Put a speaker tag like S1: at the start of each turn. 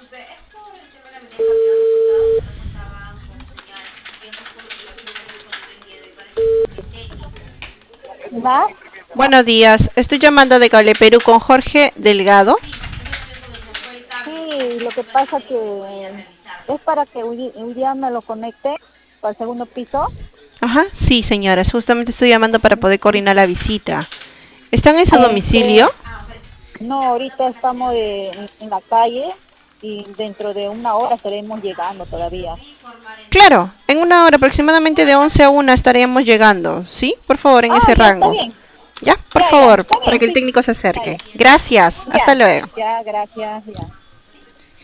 S1: ¿Va?
S2: Buenos días, estoy llamando de Cable Perú con Jorge Delgado.
S1: Sí, lo que pasa que es para que un día me lo conecte para el segundo piso.
S2: Ajá, sí, señora, justamente estoy llamando para poder coordinar la visita. ¿Están en su
S1: Este,
S2: domicilio?
S1: no, ahorita estamos en la calle y dentro de una hora estaremos llegando todavía.
S2: Claro, en una hora aproximadamente de 11 a 1 estaríamos llegando, ¿sí? Por favor, en
S1: Ah,
S2: ese
S1: ya está
S2: rango.
S1: bien.
S2: Ya, por
S1: Ya,
S2: favor,
S1: está
S2: para
S1: bien,
S2: que el
S1: sí.
S2: técnico se
S1: Ya,
S2: acerque.
S1: ya.
S2: Gracias, hasta
S1: Ya,
S2: luego.
S1: ya, gracias, ya.